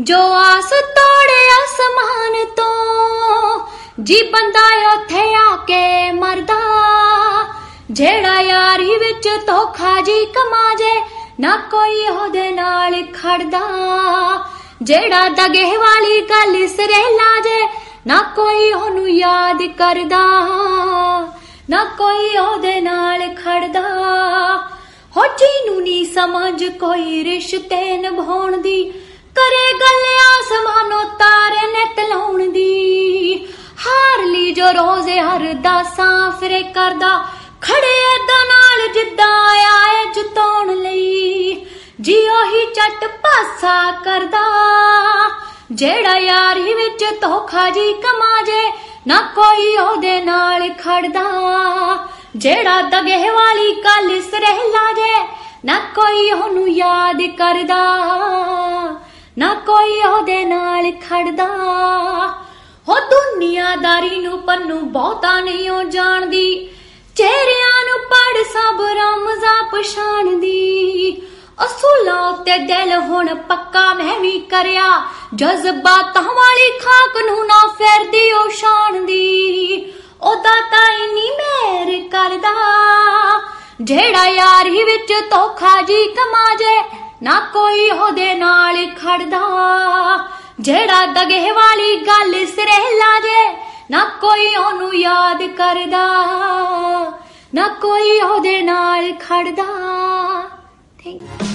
जो आस तोड़े आसमान तो जी बंदा उत्थे आके मरदा जेड़ा यारी विच धोखा जी कमा जे ना कोई ओहदे नाल खड़दा जेड़ा दगे वाली गल सिरे ला जे ना कोई ओनू याद करदा ना कोई ओहदे नाल खड़दा हो जीनू नी समझ कोई रिश्ते निभाउण दी करे गल आसमानों तारे ने तलाउण दी हार ली जो रोजे हर दासां फिरे करदा खड़े एदा नाल जिद्दां आया है जताउण लई जी ओही झट पासा करदा जेड़ा यारी विच धोखा जी कमा जे ना कोई ओहदे नाल खड़दा जेड़ा दगे वाली गल सिरे ला जे ना कोई ओनू याद करदा ना कोई ओहदे नाल खड़दा हो दुनियादारी नू पन्नू बहुता नहीं हो जाणदी चेहरियां नू पढ़ सब रमजा पछाणदी असूलां उत्ते दिल हुण पक्का मैं भी करया जज्बातां वाली खाक नू ना फिरदी ओ शाणदी ओदा तां इन्नी मेहर करदा जेड़ा यारी विच धोखा जी कमा जे ना कोई ओहदे नाल खड़दा जेड़ा दगे वाली गल सिरे ला जे ना कोई ओनू याद करदा ना कोई ओहदे नाल खड़दा। Thank you.